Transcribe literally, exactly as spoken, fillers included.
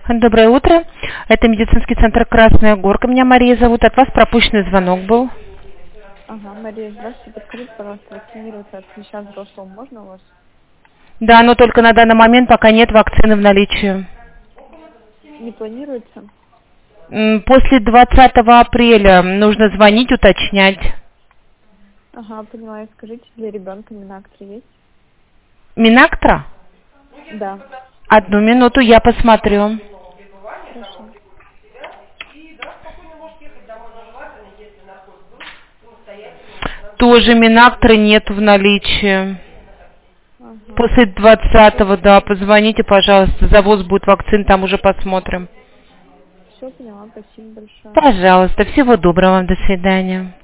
Доброе утро. Это медицинский центр «Красная Горка». Меня Мария зовут. От вас пропущенный звонок был. Ага, Мария, здравствуйте. Подскажите, пожалуйста, вакцинироваться от клеща взрослого можно у вас? Да, но только на данный момент пока нет вакцины в наличии. Не планируется? М, После двадцатого апреля нужно звонить, уточнять. Ага, поняла. И скажите, для ребенка Минактра есть? Минактра? Да. Одну минуту, я посмотрю. Хорошо. Тоже Минактры нет в наличии. Ага. После двадцатого, да, позвоните, пожалуйста. Завоз будет вакцин, там уже посмотрим. Все, поняла. Спасибо большое. Пожалуйста, всего доброго вам, до свидания.